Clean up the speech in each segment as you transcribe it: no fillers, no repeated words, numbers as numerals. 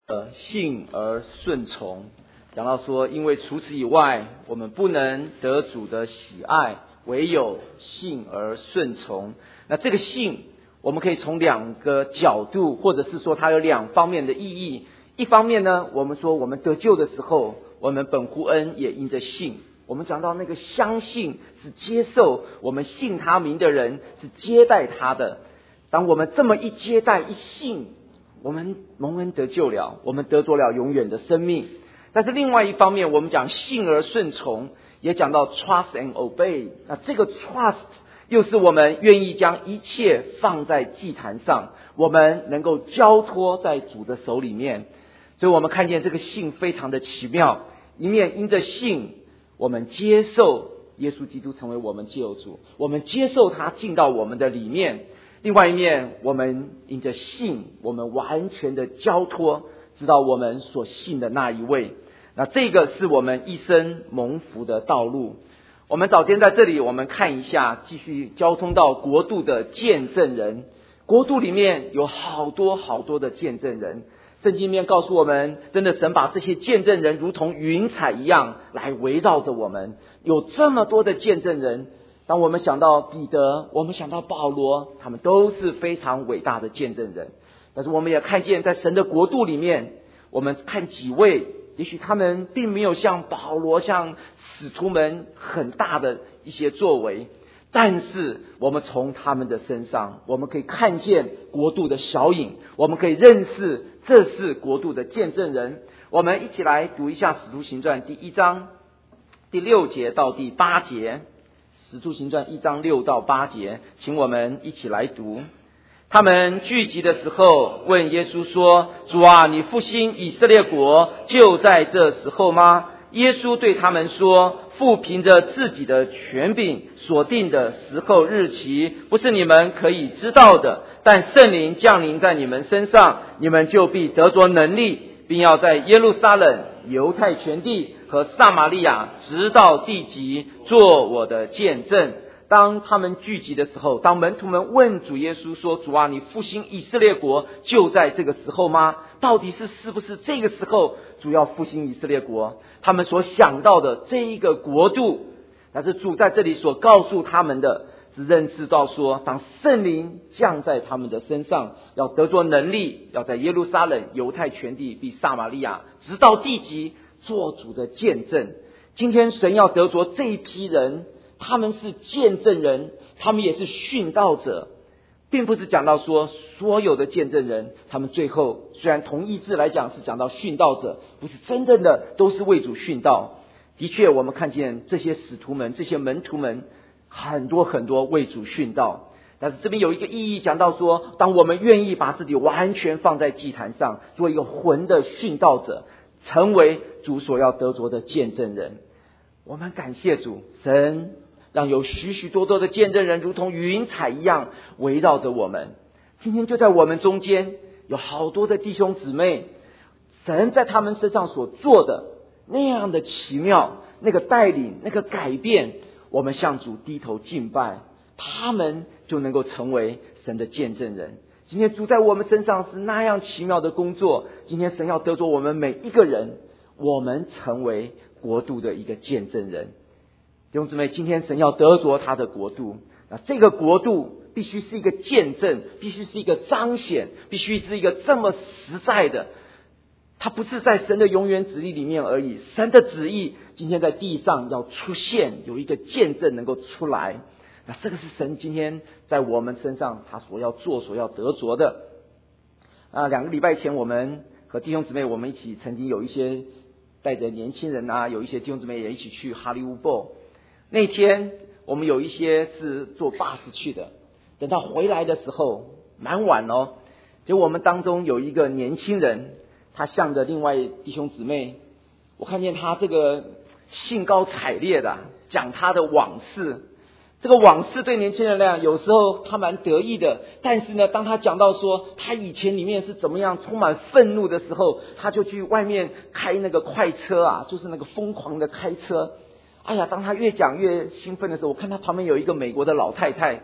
信而顺从，讲到说，因为除此以外，我们不能得主的喜爱，唯有信而顺从。那这个信，我们可以从两个角度，或者是说它有两方面的意义。一方面呢，我们说我们得救的时候，我们本乎恩也因着信。我们讲到那个相信是接受，我们信他名的人是接待他的。当我们这么一接待一信，我们蒙恩得救了，我们得着了永远的生命。但是另外一方面，我们讲信而顺从，也讲到 trust and obey。那这个 trust 又是我们愿意将一切放在祭坛上，我们能够交托在主的手里面。所以我们看见这个信非常的奇妙，一面因着信，我们接受耶稣基督成为我们救主，我们接受他进到我们的里面。另外一面，我们因着信，我们完全的交托，知道我们所信的那一位。那这个是我们一生蒙福的道路。我们早天在这里，我们看一下，继续交通到国度的见证人。国度里面有好多好多的见证人，圣经里面告诉我们，真的神把这些见证人如同云彩一样来围绕着我们。有这么多的见证人，当我们想到彼得，我们想到保罗，他们都是非常伟大的见证人。但是我们也看见在神的国度里面，我们看几位，也许他们并没有像保罗像使徒们很大的一些作为，但是我们从他们的身上，我们可以看见国度的小影，我们可以认识这是国度的见证人。我们一起来读一下使徒行传第1章第6节到第8节。使徒行传1章6到8节，请我们一起来读。他们聚集的时候，问耶稣说：主啊，你复兴以色列国就在这时候吗？耶稣对他们说：父凭着自己的权柄所定的时候日期，不是你们可以知道的，但圣灵降临在你们身上，你们就必得着能力，并要在耶路撒冷、犹太全地和撒玛利亚直到地极做我的见证。当他们聚集的时候，当门徒们问主耶稣说：主啊，你复兴以色列国就在这个时候吗？到底是不是这个时候主要复兴以色列国？他们所想到的这一个国度，但是主在这里所告诉他们的是认识到说，当圣灵降在他们的身上，要得着能力，要在耶路撒冷、犹太全地并撒玛利亚直到地极做主的见证。今天神要得着这一批人，他们是见证人，他们也是殉道者，并不是讲到说所有的见证人他们最后虽然同义字来讲是讲到殉道者，不是真正的都是为主殉道。的确我们看见这些使徒们，这些门徒们很多很多为主殉道。但是这边有一个意义讲到说，当我们愿意把自己完全放在祭坛上，做一个魂的殉道者，成为主所要得着的见证人。我们感谢主，神让有许许多多的见证人如同云彩一样围绕着我们。今天就在我们中间有好多的弟兄姊妹，神在他们身上所做的那样的奇妙，那个带领，那个改变，我们向主低头敬拜，他们就能够成为神的见证人。今天主在我们身上是那样奇妙的工作，今天神要得着我们每一个人，我们成为国度的一个见证人。弟兄姊妹，今天神要得着他的国度，那这个国度必须是一个见证，必须是一个彰显，必须是一个这么实在的，它不是在神的永远旨意里面而已，神的旨意今天在地上要出现，有一个见证能够出来。那这个是神今天在我们身上他所要做所要得着的。2个礼拜前我们和弟兄姊妹我们一起曾经有一些带着年轻人有一些弟兄姊妹也一起去哈利乌波。那天我们有一些是坐巴士去的，等到回来的时候蛮晚哦，结果我们当中有一个年轻人，他向着另外弟兄姊妹，我看见他这个兴高采烈的讲他的往事。这个往事对年轻人来讲，有时候他蛮得意的，但是呢，当他讲到说他以前里面是怎么样充满愤怒的时候，他就去外面开那个快车就是那个疯狂的开车。哎呀，当他越讲越兴奋的时候，我看他旁边有一个美国的老太太，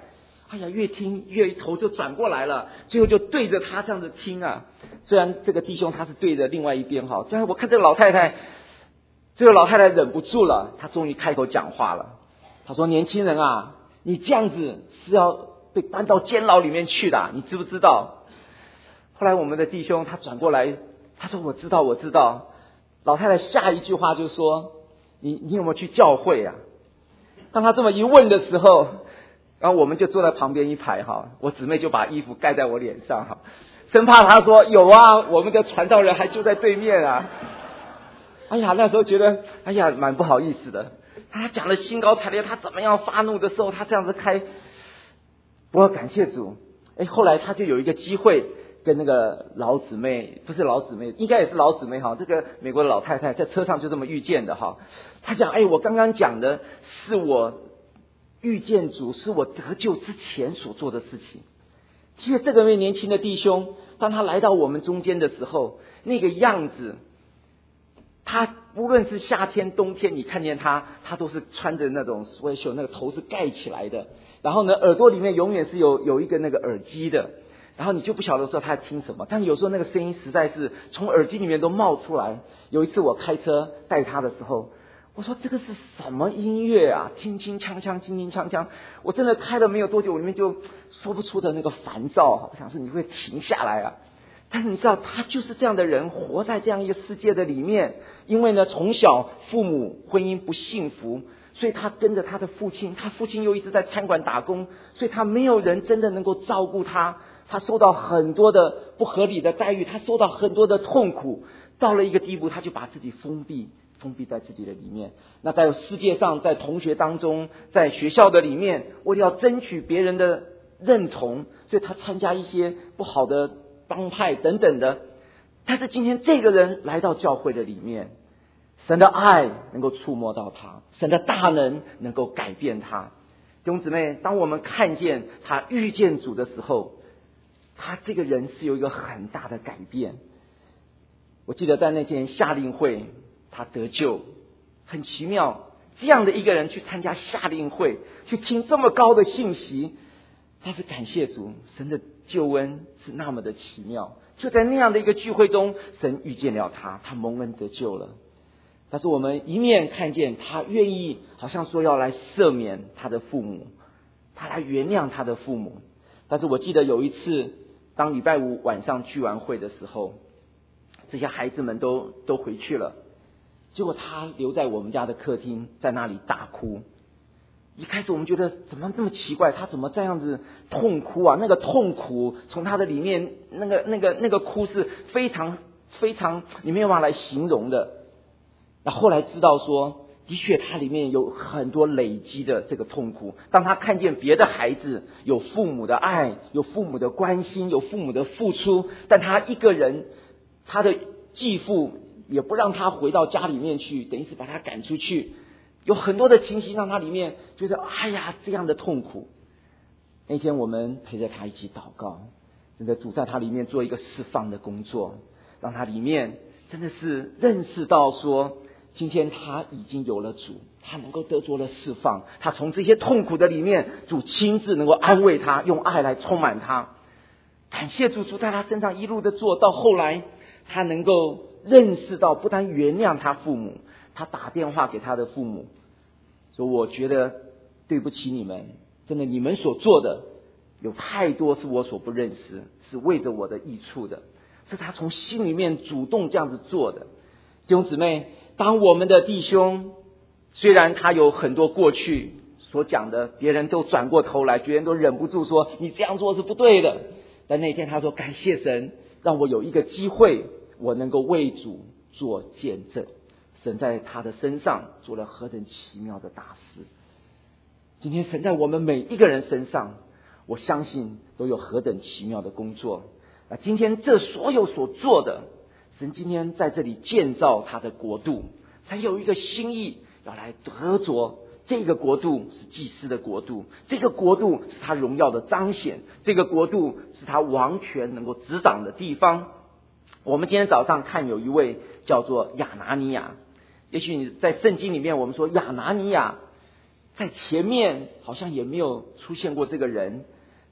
哎呀，越听越头就转过来了，最后就对着他这样子听啊。虽然这个弟兄他是对着另外一边哈，但是我看这个老太太忍不住了，她终于开口讲话了。她说：“年轻人啊，你这样子是要被关到监牢里面去的，你知不知道？”后来我们的弟兄他转过来，他说：“我知道，我知道。”老太太下一句话就说：“你有没有去教会啊？”当他这么一问的时候，然后我们就坐在旁边一排哈，我姊妹就把衣服盖在我脸上哈，生怕他说有啊，我们的传道人还就在对面啊。哎呀，那时候觉得哎呀蛮不好意思的。他讲的兴高采烈，他怎么样发怒的时候，他这样子开。不过感谢主，后来他就有一个机会跟那个老姊妹，不是老姊妹，应该也是老姊妹哈，这个美国的老太太在车上就这么遇见的哈。他讲，我刚刚讲的是我遇见主，是我得救之前所做的事情。其实这个位年轻的弟兄，当他来到我们中间的时候，那个样子，他无论是夏天冬天，你看见他都是穿着那种 sweatshirt， 那个头是盖起来的，然后呢耳朵里面永远是有一个那个耳机的，然后你就不晓得说他在听什么，但有时候那个声音实在是从耳机里面都冒出来。有一次我开车带他的时候，我说这个是什么音乐啊，轻轻锵锵轻轻锵锵，我真的开了没有多久，我里面就说不出的那个烦躁，我想说你会停下来啊。但是你知道他就是这样的人，活在这样一个世界的里面，因为呢从小父母婚姻不幸福，所以他跟着他的父亲，他父亲又一直在餐馆打工，所以他没有人真的能够照顾他，他受到很多的不合理的待遇，他受到很多的痛苦，到了一个地步他就把自己封闭在自己的里面。那在世界上，在同学当中，在学校的里面，为了要争取别人的认同，所以他参加一些不好的帮派等等的。但是今天这个人来到教会的里面，神的爱能够触摸到他，神的大能能够改变他。弟兄姊妹，当我们看见他遇见主的时候，他这个人是有一个很大的改变。我记得在那天夏令会，他得救，很奇妙，这样的一个人去参加夏令会，去听这么高的信息，但是感谢主，神的救恩是那么的奇妙。就在那样的一个聚会中，神遇见了他，他蒙恩得救了。但是我们一面看见他愿意，好像说要来赦免他的父母，他来原谅他的父母。但是我记得有一次，当礼拜五晚上聚完会的时候，这些孩子们都回去了，结果他留在我们家的客厅，在那里大哭。一开始我们觉得怎么那么奇怪，他怎么这样子痛哭啊？那个痛苦从他的里面，那个哭是非常非常你没有办法来形容的。那后来知道说，的确他里面有很多累积的这个痛苦。当他看见别的孩子有父母的爱，有父母的关心，有父母的付出，但他一个人，他的继父也不让他回到家里面去，等于是把他赶出去。有很多的情形让他里面觉得哎呀这样的痛苦。那天我们陪着他一起祷告，真的主在他里面做一个释放的工作，让他里面真的是认识到说，今天他已经有了主，他能够得着了释放，他从这些痛苦的里面，主亲自能够安慰他，用爱来充满他。感谢主，主在他身上一路的做到后来，他能够认识到，不但原谅他父母，他打电话给他的父母说，我觉得对不起你们，真的你们所做的有太多是我所不认识，是为着我的益处的，是他从心里面主动这样子做的。弟兄姊妹，当我们的弟兄虽然他有很多过去所讲的，别人都转过头来，别人都忍不住说你这样做是不对的，但那天他说感谢神，让我有一个机会，我能够为主做见证，神在他的身上做了何等奇妙的大事。今天神在我们每一个人身上，我相信都有何等奇妙的工作。今天这所有所做的，神今天在这里建造他的国度，才有一个心意要来得着。这个国度是祭司的国度，这个国度是他荣耀的彰显，这个国度是他王权能够执掌的地方。我们今天早上看有一位叫做亚拿尼亚，也许你在圣经里面我们说亚拿尼亚在前面好像也没有出现过这个人，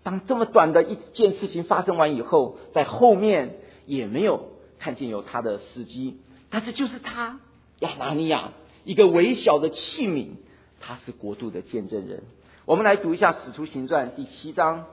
当这么短的一件事情发生完以后，在后面也没有看见有他的司机，但是就是他亚拿尼亚，一个微小的器皿，他是国度的见证人。我们来读一下《使徒行传》第7章，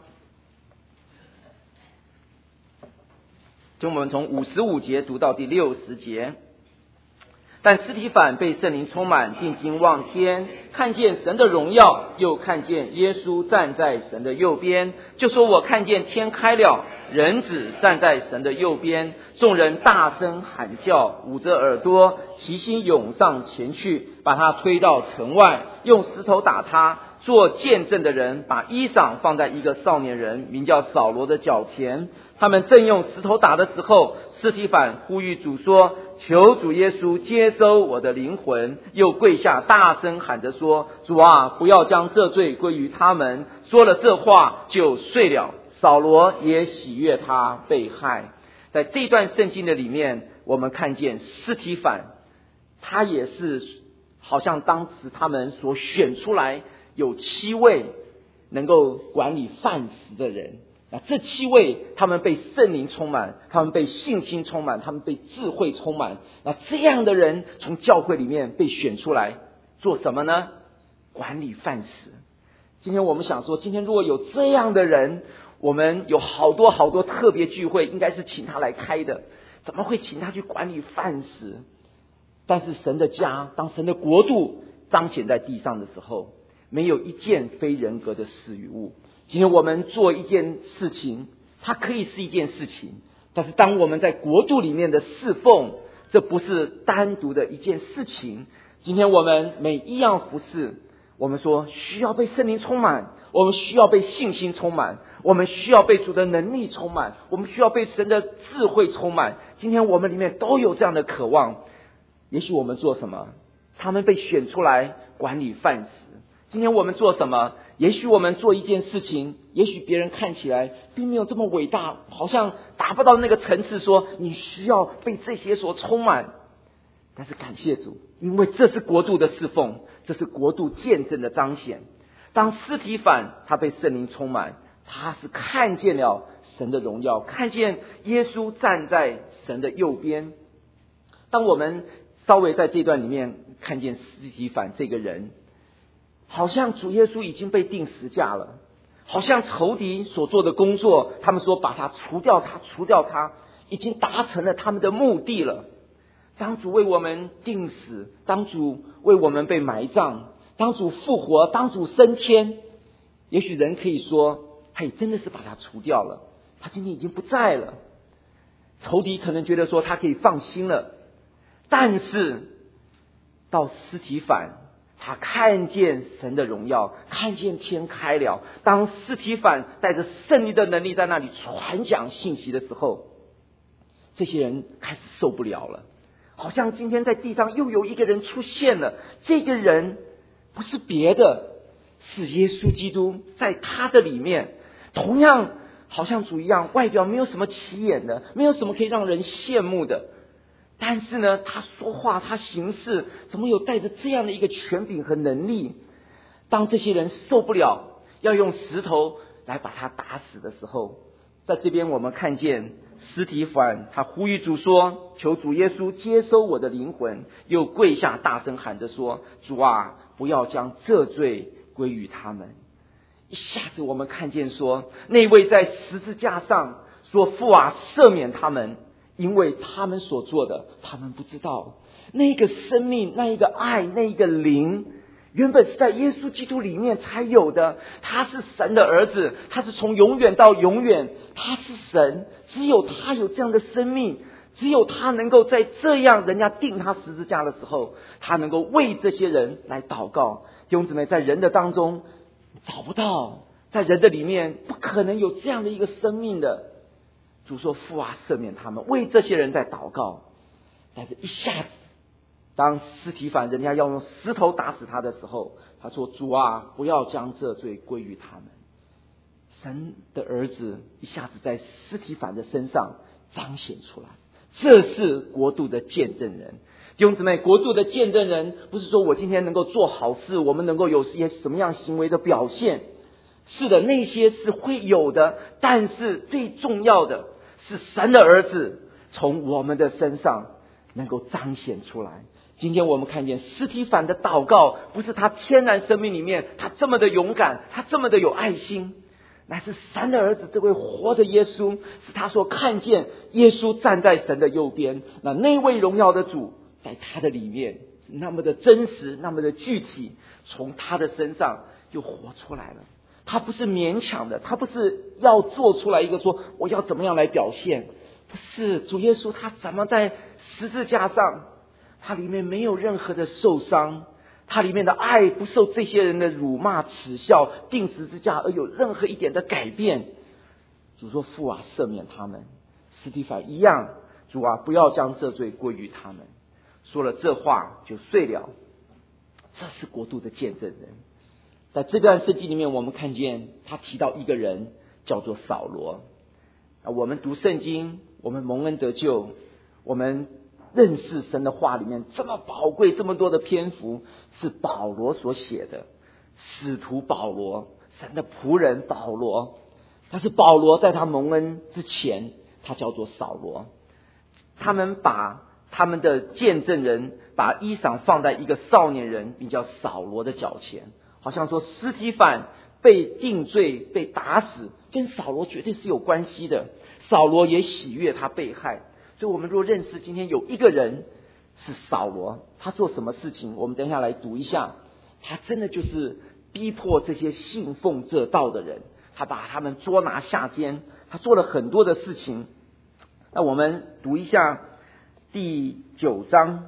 就我们从55节读到第60节。但司提反被圣灵充满，定睛望天，看见神的荣耀，又看见耶稣站在神的右边，就说：我看见天开了，人子站在神的右边。众人大声喊叫，捂着耳朵，齐心涌上前去，把他推到城外，用石头打他。做见证的人把衣裳放在一个少年人名叫扫罗的脚前。他们正用石头打的时候，司提反呼吁主说：求主耶稣接收我的灵魂。又跪下大声喊着说：主啊，不要将这罪归于他们。说了这话就睡了。扫罗也喜悦他被害。在这段圣经的里面，我们看见司提反，他也是好像当时他们所选出来有7位能够管理饭食的人。那这7位，他们被圣灵充满，他们被信心充满，他们被智慧充满。那这样的人从教会里面被选出来做什么呢？管理饭食。今天我们想说，今天如果有这样的人，我们有好多好多特别聚会，应该是请他来开的，怎么会请他去管理饭食？但是神的家，当神的国度彰显在地上的时候，没有一件非人格的事与物。今天我们做一件事情，它可以是一件事情，但是当我们在国度里面的侍奉，这不是单独的一件事情。今天我们每一样服事，我们说需要被圣灵充满，我们需要被信心充满，我们需要被主的能力充满，我们需要被神的智慧充满。今天我们里面都有这样的渴望。也许我们做什么？他们被选出来管理饭食。今天我们做什么？也许我们做一件事情，也许别人看起来并没有这么伟大，好像达不到那个层次，说你需要被这些所充满。但是感谢主，因为这是国度的侍奉，这是国度见证的彰显。当司提反他被圣灵充满，他是看见了神的荣耀，看见耶稣站在神的右边。当我们稍微在这段里面看见司提反这个人，好像主耶稣已经被钉十架了，好像仇敌所做的工作，他们说把他除掉他，已经达成了他们的目的了。当主为我们钉死，当主为我们被埋葬，当主复活，当主升天，也许人可以说，嘿，真的是把他除掉了，他今天已经不在了。仇敌可能觉得说他可以放心了。但是到司提反，他看见神的荣耀，看见天开了。当司提反带着圣灵的能力在那里传讲信息的时候，这些人开始受不了了。好像今天在地上又有一个人出现了，这个人不是别的，是耶稣基督。在他的里面，同样好像主一样，外表没有什么起眼的，没有什么可以让人羡慕的，但是呢，他说话，他行事，怎么有带着这样的一个权柄和能力？当这些人受不了，要用石头来把他打死的时候，在这边我们看见司提反，他呼吁主说：求主耶稣接收我的灵魂。又跪下大声喊着说：主啊，不要将这罪归于他们。一下子我们看见说，那位在十字架上说：父啊，赦免他们，因为他们所做的他们不知道。那个生命，那一个爱，那一个灵，原本是在耶稣基督里面才有的。他是神的儿子，他是从永远到永远，他是神。只有他有这样的生命，只有他能够在这样人家钉他十字架的时候，他能够为这些人来祷告。弟兄姊妹，在人的当中找不到，在人的里面不可能有这样的一个生命的。主说：父啊，赦免他们，为这些人在祷告。但是一下子，当司提反人家要用石头打死他的时候，他说：主啊，不要将这罪归于他们。神的儿子一下子在司提反的身上彰显出来，这是国度的见证人。弟兄姊妹，国度的见证人不是说我今天能够做好事，我们能够有一些什么样行为的表现， 是的，那些是会有的，但是最重要的是神的儿子从我们的身上能够彰显出来。今天我们看见司提反的祷告，不是他天然生命里面他这么的勇敢，他这么的有爱心，乃是神的儿子这位活的耶稣，是他所看见耶稣站在神的右边，那位荣耀的主在他的里面那么的真实，那么的具体，从他的身上就活出来了。他不是勉强的，他不是要做出来一个说我要怎么样来表现，不是。主耶稣他怎么在十字架上，他里面没有任何的受伤，他里面的爱不受这些人的辱骂耻笑钉十字架而有任何一点的改变。主说父啊，赦免他们。司提反一样，主啊，不要将这罪归于他们。说了这话就睡了。这是国度的见证人。在这段圣经里面，我们看见他提到一个人叫做扫罗。我们读圣经，我们蒙恩得救，我们认识神的话里面这么宝贵这么多的篇幅是保罗所写的，使徒保罗，神的仆人保罗。但是保罗在他蒙恩之前，他叫做扫罗。他们把他们的见证人把衣裳放在一个少年人名叫扫罗的脚前，好像说司提反被定罪被打死跟扫罗绝对是有关系的，扫罗也喜悦他被害。所以我们若认识今天有一个人是扫罗，他做什么事情，我们等一下来读一下。他真的就是逼迫这些信奉这道的人，他把他们捉拿下监，他做了很多的事情。那我们读一下第9章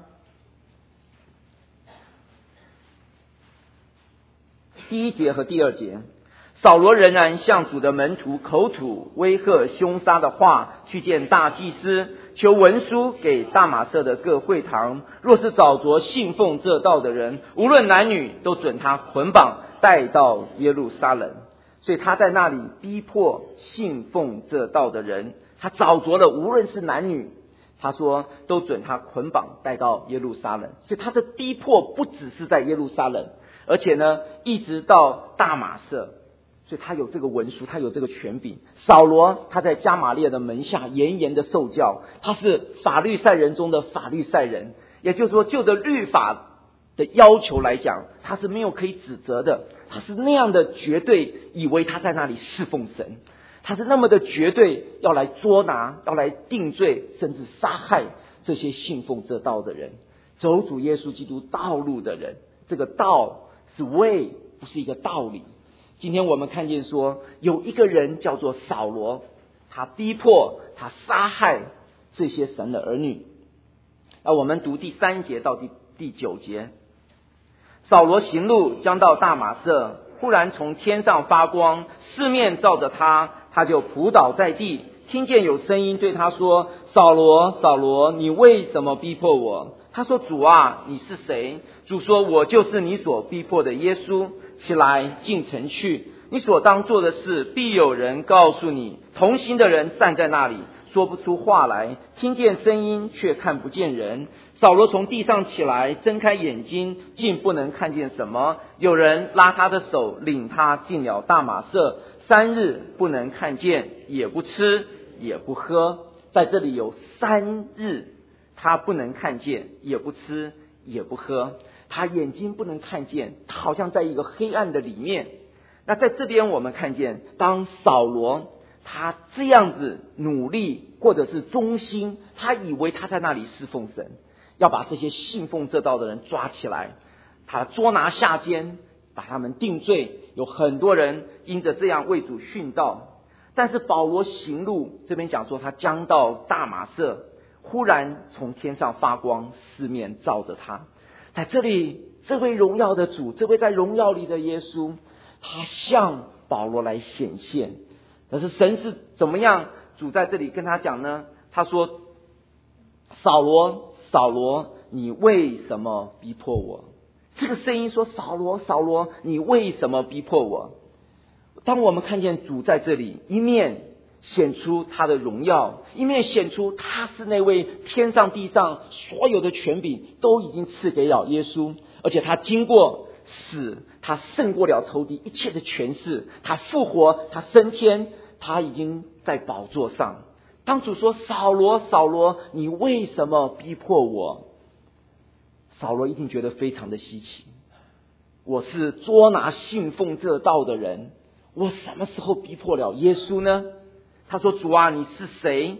第1节和第2节。扫罗仍然向主的门徒口吐威吓凶杀的话，去见大祭司，求文书给大马色的各会堂，若是找着信奉这道的人，无论男女，都准他捆绑带到耶路撒冷。所以他在那里逼迫信奉这道的人，他找着了无论是男女，他说都准他捆绑带到耶路撒冷。所以他的逼迫不只是在耶路撒冷，而且呢一直到大马色。所以他有这个文书，他有这个权柄。扫罗他在加玛列的门下严严的受教，他是法律赛人中的法律赛人，也就是说就着律法的要求来讲，他是没有可以指责的。他是那样的绝对以为他在那里侍奉神，他是那么的绝对要来捉拿，要来定罪，甚至杀害这些信奉这道的人，走主耶稣基督道路的人。这个道是way，不是一个道理。今天我们看见说有一个人叫做扫罗，他逼迫他杀害这些神的儿女。我们读第3节到第9节。扫罗行路将到大马色，忽然从天上发光，四面照着他，他就仆倒在地，听见有声音对他说，扫罗扫罗，你为什么逼迫我？他说，主啊，你是谁？主说，我就是你所逼迫的耶稣。起来进城去，你所当做的事必有人告诉你。同行的人站在那里，说不出话来，听见声音却看不见人。扫罗从地上起来，睁开眼睛，竟不能看见什么。有人拉他的手，领他进了大马色，3日不能看见，也不吃也不喝。在这里有3日他不能看见，也不吃也不喝，他眼睛不能看见，他好像在一个黑暗的里面。那在这边我们看见，当扫罗他这样子努力或者是忠心，他以为他在那里侍奉神，要把这些信奉这道的人抓起来，他捉拿下监，把他们定罪。有很多人因着这样为主殉道。但是保罗行路，这边讲说他将到大马色，忽然从天上发光，四面照着他。在这里，这位荣耀的主，这位在荣耀里的耶稣，他向保罗来显现。但是神是怎么样？主在这里跟他讲呢？他说，扫罗扫罗，你为什么逼迫我？这个声音说，扫罗扫罗，你为什么逼迫我？当我们看见主在这里，一面显出他的荣耀，一面显出他是那位天上地上所有的权柄都已经赐给了耶稣，而且他经过死，他胜过了仇敌一切的权势，他复活，他升天，他已经在宝座上。当主说扫罗扫罗，你为什么逼迫我？扫罗一定觉得非常的稀奇，我是捉拿信奉这道的人，我什么时候逼迫了耶稣呢？他说，主啊，你是谁？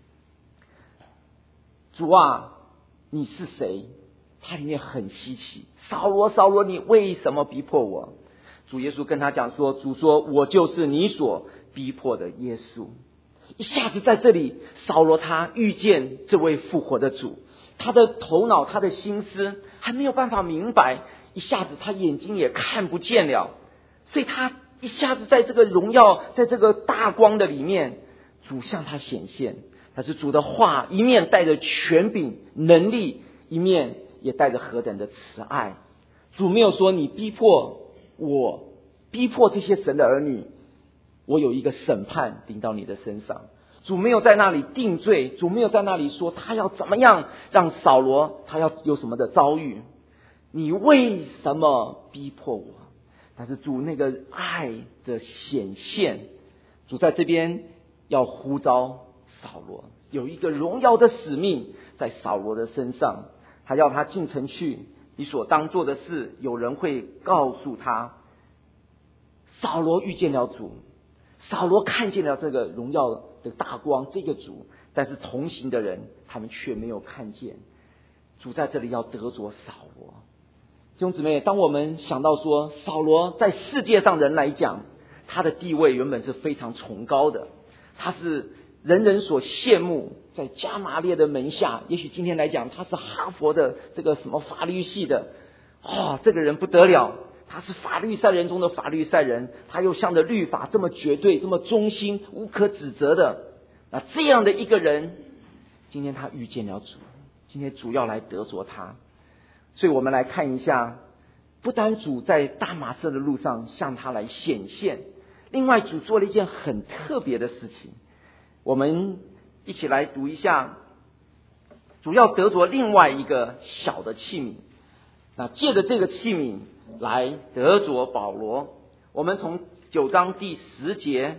主啊，你是谁？他里面很稀奇，扫罗扫罗，你为什么逼迫我？主耶稣跟他讲说，主说，我就是你所逼迫的耶稣。一下子在这里，扫罗他遇见这位复活的主，他的头脑他的心思还没有办法明白，一下子他眼睛也看不见了，所以他一下子在这个荣耀，在这个大光的里面，主向他显现。但是主的话一面带着权柄能力，一面也带着何等的慈爱。主没有说你逼迫我，逼迫这些神的儿女，我有一个审判临到你的身上。主没有在那里定罪，主没有在那里说他要怎么样让扫罗他要有什么的遭遇，你为什么逼迫我？但是主那个爱的显现，主在这边要呼召扫罗，有一个荣耀的使命在扫罗的身上，他要他进城去，你所当做的事，有人会告诉他。扫罗遇见了主，扫罗看见了这个荣耀的大光，这个主，但是同行的人他们却没有看见。主在这里要得着扫罗。弟兄姊妹，当我们想到说扫罗在世界上人来讲，他的地位原本是非常崇高的，他是人人所羡慕，在加马列的门下，也许今天来讲他是哈佛的这个什么法律系的，这个人不得了，他是法律赛人中的法律赛人，他又向着律法这么绝对，这么忠心，无可指责的。那这样的一个人，今天他遇见了主，今天主要来得着他。所以我们来看一下，不单主在大马色的路上向他来显现，另外主做了一件很特别的事情。我们一起来读一下，主要得着另外一个小的器皿，那借着这个器皿来得着保罗。我们从9章第10节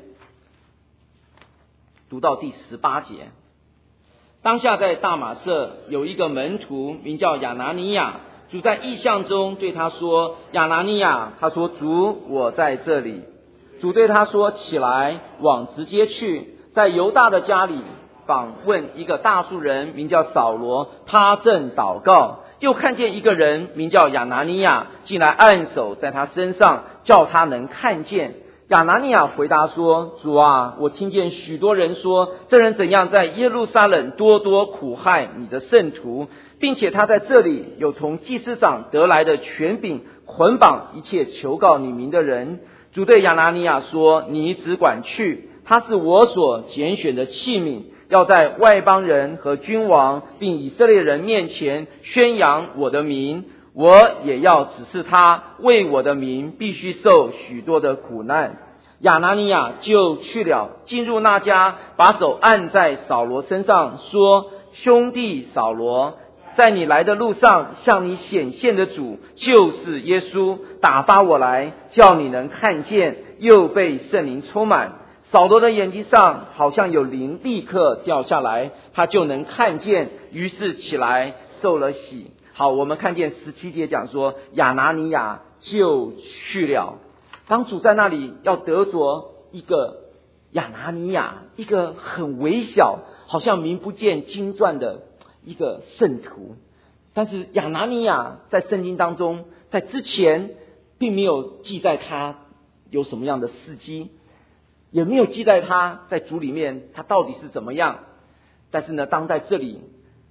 读到第18节。当下在大马色有一个门徒名叫亚拿尼亚，主在异象中对他说，亚拿尼亚。他说，主，我在这里。主对他说，起来，往直街去，在犹大的家里访问一个大数人名叫扫罗，他正祷告，又看见一个人名叫亚拿尼亚进来按手在他身上，叫他能看见。亚拿尼亚回答说，主啊，我听见许多人说，这人怎样在耶路撒冷多多苦害你的圣徒，并且他在这里有从祭司长得来的权柄，捆绑一切求告你名的人。主对亚拿尼亚说，你只管去，他是我所拣选的器皿，要在外邦人和君王并以色列人面前宣扬我的名，我也要指示他为我的名必须受许多的苦难。亚拿尼亚就去了，进入那家，把手按在扫罗身上，说，兄弟扫罗，在你来的路上向你显现的主就是耶稣，打发我来，叫你能看见，又被圣灵充满。扫罗的眼睛上好像有灵立刻掉下来，他就能看见，于是起来受了洗。好，我们看见17节讲说，亚拿尼亚就去了。当主在那里要得着一个亚拿尼亚，一个很微小，好像名不见经传的一个圣徒，但是亚拿尼亚在圣经当中，在之前并没有记载他有什么样的事迹，也没有记载他在主里面他到底是怎么样。但是呢，当在这里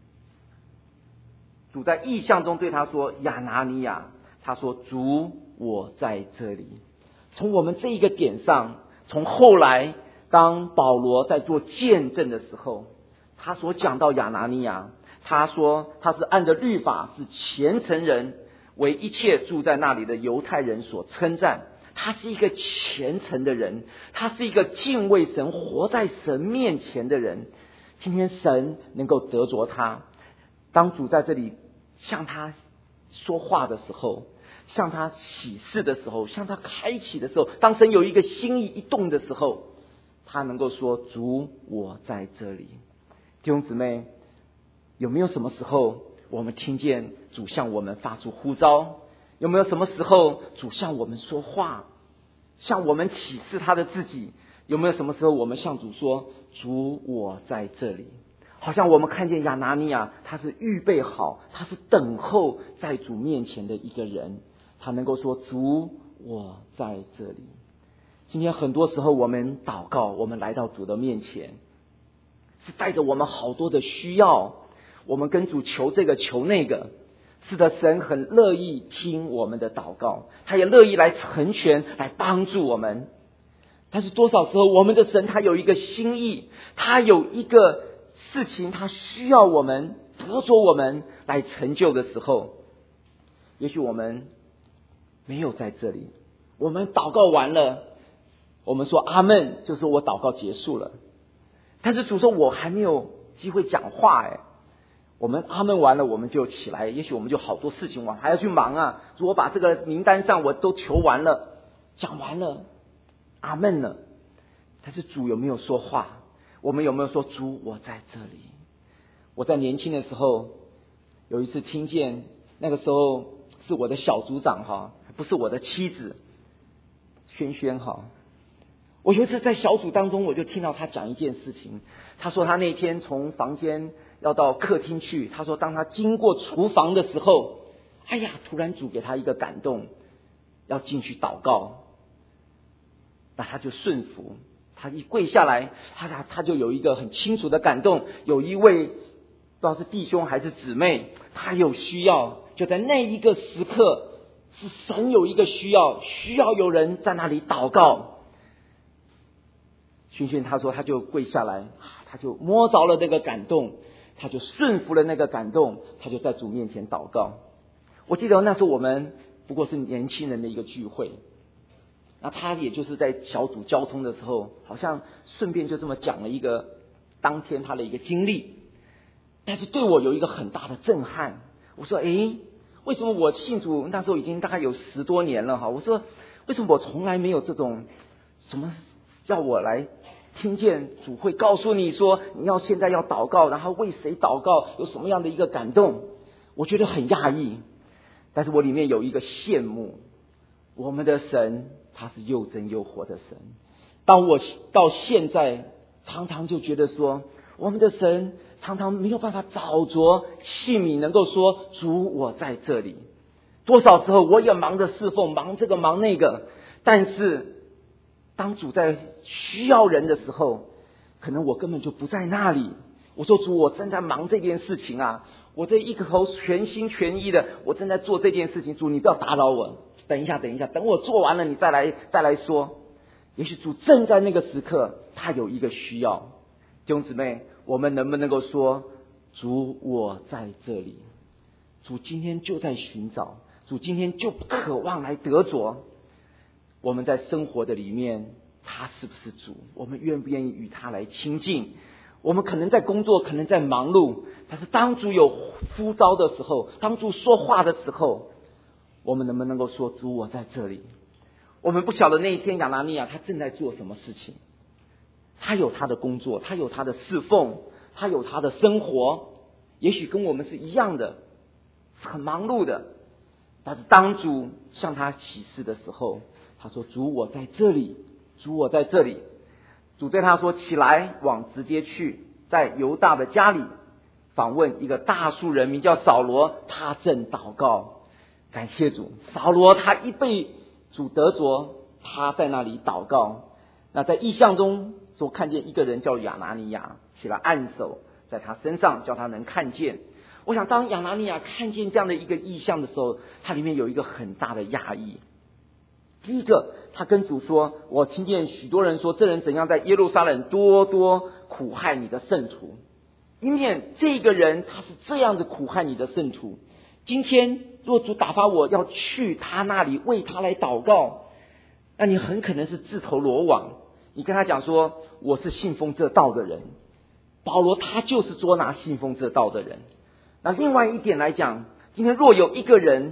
主在异象中对他说，亚拿尼亚，他说，主，我在这里。从我们这一个点上，从后来当保罗在做见证的时候，他所讲到亚拿尼亚，他说他是按着律法，是虔诚人，为一切住在那里的犹太人所称赞。他是一个虔诚的人，他是一个敬畏神，活在神面前的人。今天神能够得着他，当主在这里向他说话的时候， 向他启示的时候，向他开启的时候，当神有一个心意一动的时候，他能够说主，我在这里。弟兄姊妹，有没有什么时候我们听见主向我们发出呼召？有没有什么时候主向我们说话，向我们启示他的自己？有没有什么时候我们向主说主，我在这里？好像我们看见亚拿尼亚，他是预备好，他是等候在主面前的一个人，他能够说主，我在这里。今天很多时候我们祷告，我们来到主的面前，是带着我们好多的需要，我们跟主求这个求那个。是的，神很乐意听我们的祷告，他也乐意来成全，来帮助我们。但是多少时候我们的神他有一个心意，他有一个事情他需要我们得着我们来成就的时候，也许我们没有在这里，我们祷告完了，我们说阿们，就说我祷告结束了。但是主说我还没有机会讲话我们阿们完了，我们就起来，也许我们就好多事情我还要去忙啊。主，我把这个名单上我都求完了，讲完了，阿们了。但是主有没有说话？我们有没有说主，我在这里？我在年轻的时候有一次听见，那个时候是我的小组长不是我的妻子萱萱我有一次在小组当中，我就听到他讲一件事情。他说他那天从房间要到客厅去，他说当他经过厨房的时候，突然主给他一个感动，要进去祷告。那他就顺服，他一跪下来，他就有一个很清楚的感动，有一位不知道是弟兄还是姊妹，他有需要，就在那一个时刻，是神有一个需要有人在那里祷告。萱萱他说他就跪下来，他就摸着了那个感动，他就顺服了那个感动，他就在主面前祷告。我记得那时候我们不过是年轻人的一个聚会，那他也就是在小组交通的时候，好像顺便就这么讲了一个当天他的一个经历，但是对我有一个很大的震撼。我说为什么我信主那时候已经大概有10多年了我说为什么我从来没有这种什么叫我来听见主会告诉你说你要现在要祷告，然后为谁祷告，有什么样的一个感动，我觉得很讶异。但是我里面有一个羡慕，我们的神他是又真又活的神。当我到现在常常就觉得说，我们的神常常没有办法找着器皿能够说主，我在这里。多少时候我也忙着侍奉，忙这个忙那个，但是当主在需要人的时候，可能我根本就不在那里。我说主，我正在忙这件事情我这一口全心全意的，我正在做这件事情。主，你不要打扰我，等一下，等我做完了你再来说。也许主正在那个时刻他有一个需要。弟兄姊妹，我们能不能够说主，我在这里？主今天就在寻找，主今天就渴望来得着。我们在生活的里面，他是不是主？我们愿不愿意与他来亲近？我们可能在工作，可能在忙碌，但是当主有呼召的时候，当主说话的时候，我们能不能够说主，我在这里？我们不晓得那一天亚拿尼亚他正在做什么事情，他有他的工作，他有他的侍奉，他有他的生活，也许跟我们是一样的，很忙碌的。但是当主向他启示的时候，他说主，我在这里，主，我在这里。主对他说，起来往直接去，在犹大的家里访问一个大数人，名叫扫罗，他正祷告。感谢主，扫罗他一被主得着，他在那里祷告。那在异象中所看见一个人叫亚拿尼亚，起来按手在他身上，叫他能看见。我想当亚拿尼亚看见这样的一个异象的时候，他里面有一个很大的讶异。第一个，他跟主说，我听见许多人说，这人怎样在耶路撒冷多多苦害你的圣徒。一面这个人他是这样子苦害你的圣徒，今天若主打发我要去他那里为他来祷告，那你很可能是自投罗网。你跟他讲说，我是信奉这道的人。保罗他就是捉拿信奉这道的人。那另外一点来讲，今天若有一个人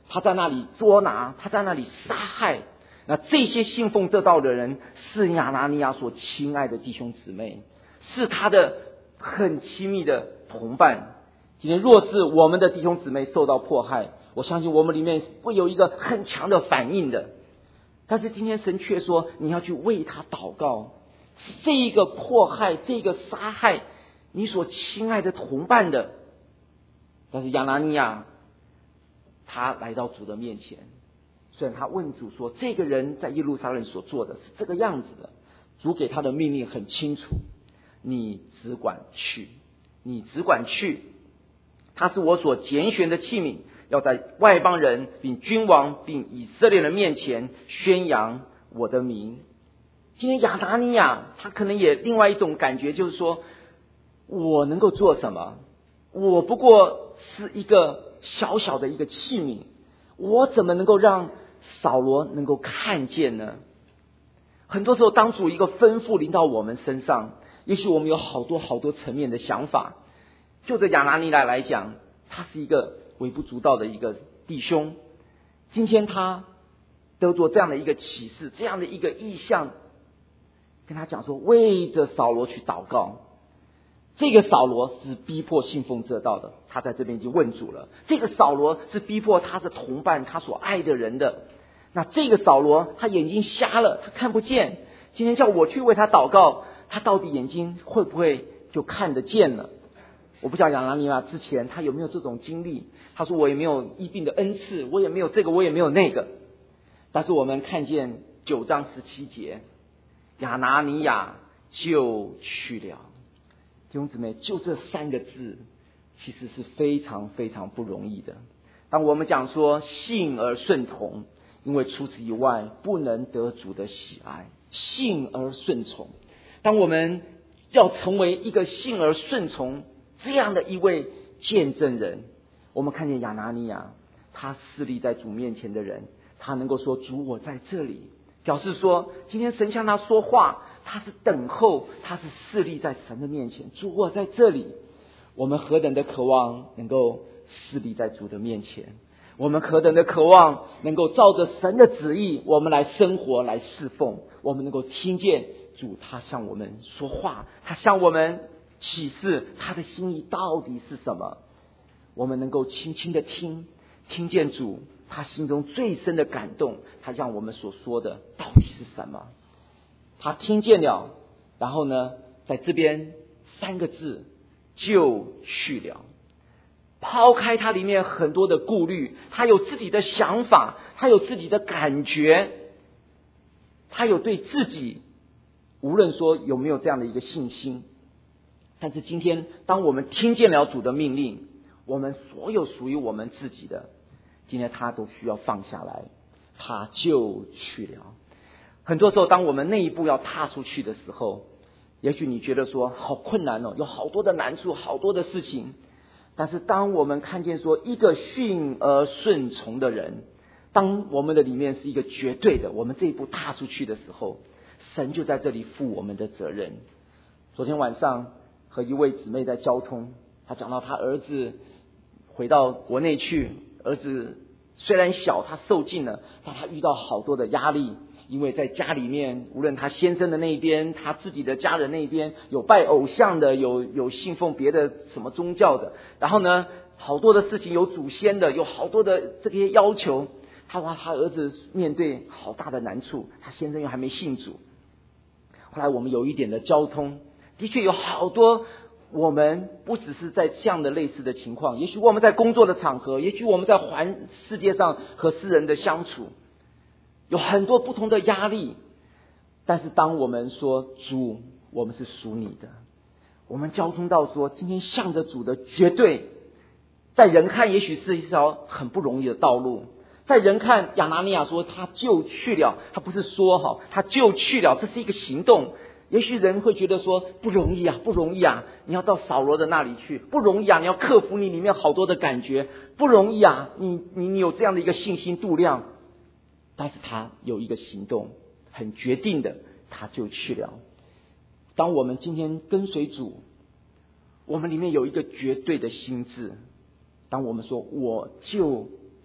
他在那里捉拿，他在那里杀害。那这些信奉这道的人是亚拿尼亚所亲爱的弟兄姊妹，是他的很亲密的同伴。今天若是我们的弟兄姊妹受到迫害，我相信我们里面会有一个很强的反应的。但是今天神却说你要去为他祷告，这一个迫害，这个杀害你所亲爱的同伴的。但是亚拿尼亚他来到主的面前，虽然他问主说这个人在耶路撒冷所做的是这个样子的，主给他的命令很清楚，你只管去，你只管去，他是我所拣选的器皿，要在外邦人并君王并以色列人面前宣扬我的名。今天亚拿尼亚他可能也另外一种感觉，就是说我能够做什么？我不过是一个小小的一个器皿，我怎么能够让扫罗能够看见呢？很多时候当主一个吩咐临到我们身上，也许我们有好多好多层面的想法。就着亚拿尼亚来讲，他是一个微不足道的一个弟兄，今天他得着这样的一个启示，这样的一个意象，跟他讲说为着扫罗去祷告。这个扫罗是逼迫信奉这道的，他在这边已经问主了。这个扫罗是逼迫他的同伴，他所爱的人的。那这个扫罗他眼睛瞎了，他看不见，今天叫我去为他祷告，他到底眼睛会不会就看得见了？我不知道亚拿尼亚之前他有没有这种经历，他说我也没有医病的恩赐，我也没有这个，我也没有那个。但是我们看见9章17节，亚拿尼亚就去了。弟兄姊妹，就这3个字其实是非常非常不容易的。当我们讲说信而顺从，因为除此以外不能得主的喜爱，信而顺从。当我们要成为一个信而顺从这样的一位见证人，我们看见亚拿尼亚他侍立在主面前的人，他能够说主我在这里，表示说今天神向他说话，他是等候，他是侍立在神的面前，主我在这里。我们何等的渴望能够侍立在主的面前，我们何等的渴望能够照着神的旨意我们来生活来侍奉，我们能够听见主他向我们说话，他向我们启示他的心意到底是什么。我们能够轻轻的听见主他心中最深的感动，他让我们所说的到底是什么。他听见了，然后呢在这边3个字就去了，抛开他里面很多的顾虑，他有自己的想法，他有自己的感觉，他有对自己无论说有没有这样的一个信心。但是今天当我们听见了主的命令，我们所有属于我们自己的，今天他都需要放下来，他就去了。很多时候当我们那一步要踏出去的时候，也许你觉得说好困难哦，有好多的难处，好多的事情。但是当我们看见说一个信而顺从的人，当我们的里面是一个绝对的，我们这一步踏出去的时候，神就在这里负我们的责任。昨天晚上和一位姊妹在交通，她讲到她儿子回到国内去，儿子虽然小，他受尽了，但他遇到好多的压力。因为在家里面，无论他先生的那一边，他自己的家人那一边，有拜偶像的，有信奉别的什么宗教的，然后呢好多的事情有祖先的，有好多的这些要求，他儿子面对好大的难处，他先生又还没信主。后来我们有一点的交通，的确有好多，我们不只是在这样的类似的情况，也许我们在工作的场合，也许我们在世界上和世人的相处，有很多不同的压力。但是当我们说主我们是属你的，我们交通到说今天向着主的绝对，在人看也许是一条很不容易的道路，在人看亚拿尼亚说他就去了，他不是说他就去了，这是一个行动。也许人会觉得说不容易啊，不容易啊，你要到扫罗的那里去，不容易啊，你要克服你里面好多的感觉，不容易啊，你有这样的一个信心度量。但是他有一个行动，很决定的，他就去了。当我们今天跟随主，我们里面有一个绝对的心智，当我们说我就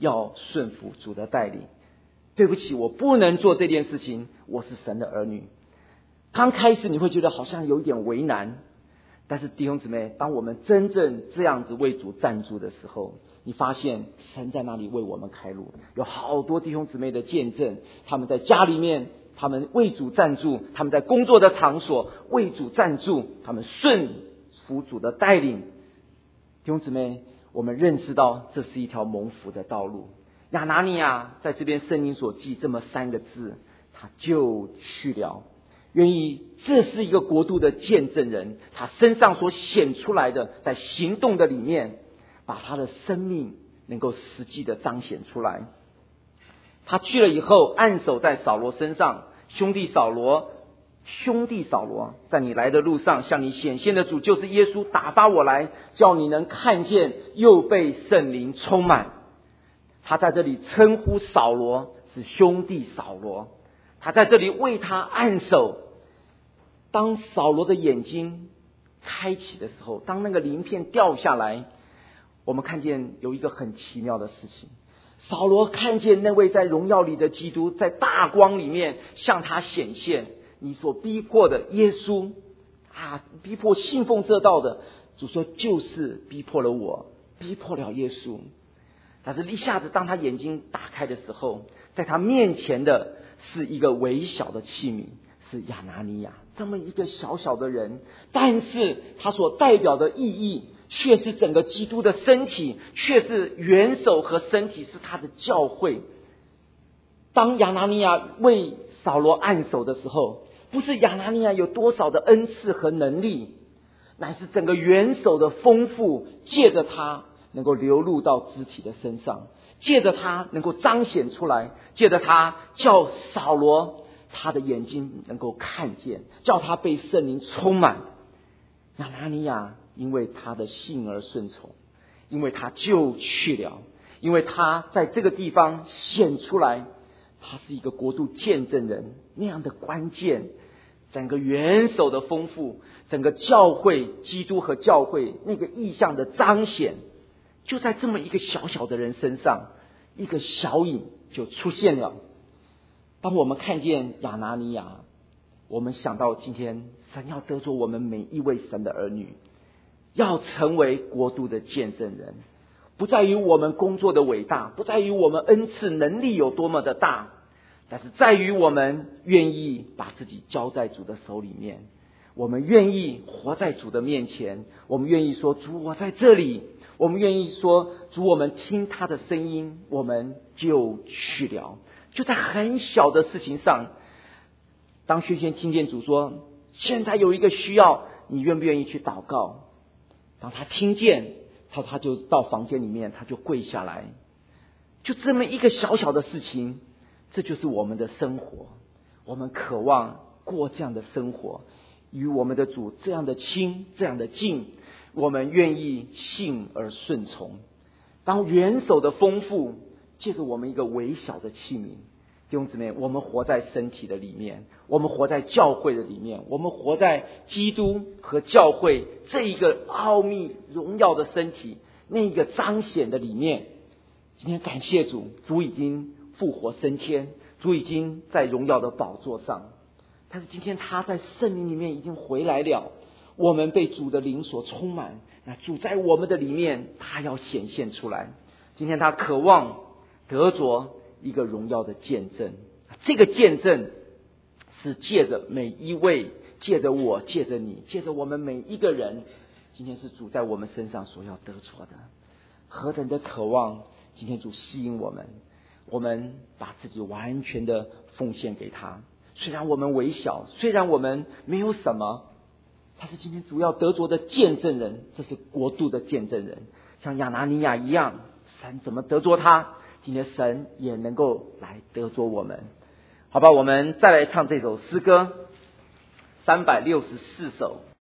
要顺服主的带领。对不起，我不能做这件事情，我是神的儿女。刚开始你会觉得好像有一点为难，但是弟兄姊妹，当我们真正这样子为主站住的时候，你发现神在那里为我们开路。有好多弟兄姊妹的见证，他们在家里面，他们为主站住，他们在工作的场所为主站住，他们顺服主的带领。弟兄姊妹，我们认识到这是一条蒙福的道路。亚拿尼亚在这边圣经所记这么3个字，他就去了。愿意这是一个国度的见证人，他身上所显出来的，在行动的里面，把他的生命能够实际的彰显出来。他去了以后，按手在扫罗身上，兄弟扫罗，在你来的路上向你显现的主就是耶稣，打发我来，叫你能看见，又被圣灵充满。他在这里称呼扫罗是兄弟扫罗，他在这里为他按手。当扫罗的眼睛开启的时候，当那个鳞片掉下来，我们看见有一个很奇妙的事情。扫罗看见那位在荣耀里的基督在大光里面向他显现，你所逼迫的耶稣逼迫信奉这道的主说，就是逼迫了我，逼迫了耶稣。但是一下子当他眼睛打开的时候，在他面前的是一个微小的器皿，是亚拿尼亚这么一个小小的人，但是他所代表的意义却是整个基督的身体，却是元首和身体，是他的教会。当亚拿尼亚为扫罗按手的时候，不是亚拿尼亚有多少的恩赐和能力，乃是整个元首的丰富，借着他能够流入到肢体的身上，借着他能够彰显出来，借着他叫扫罗他的眼睛能够看见，叫他被圣灵充满。亚拿尼亚因为他的信而顺从，因为他就去了，因为他在这个地方显出来，他是一个国度见证人那样的关键。整个元首的丰富，整个教会基督和教会那个意象的彰显，就在这么一个小小的人身上，一个小影就出现了。当我们看见亚拿尼亚，我们想到今天神要得着我们每一位神的儿女，要成为国度的见证人，不在于我们工作的伟大，不在于我们恩赐能力有多么的大，但是在于我们愿意把自己交在主的手里面，我们愿意活在主的面前，我们愿意说主我在这里，我们愿意说主我们听他的声音，我们就去了。就在很小的事情上，当宣宣听见主说现在有一个需要，你愿不愿意去祷告？当他听见，他就到房间里面，他就跪下来。就这么一个小小的事情，这就是我们的生活。我们渴望过这样的生活，与我们的主这样的亲，这样的近，我们愿意信而顺从。当元首的丰富借着我们一个微小的器皿，弟兄姊妹，我们活在身体的里面，我们活在教会的里面，我们活在基督和教会这一个奥秘荣耀的身体那一个彰显的里面。今天感谢主，主已经复活升天，主已经在荣耀的宝座上，但是今天他在圣灵里面已经回来了，我们被主的灵所充满，那主在我们的里面，他要显现出来。今天他渴望得着一个荣耀的见证，这个见证是借着每一位，借着我，借着你，借着我们每一个人，今天是主在我们身上所要得着的。何等的渴望，今天主吸引我们，我们把自己完全的奉献给他。虽然我们微小，虽然我们没有什么，但是今天主要得着的见证人，这是国度的见证人，像亚拿尼亚一样，神怎么得着他，今天神也能够来得着我们。好吧，我们再来唱这首诗歌364首。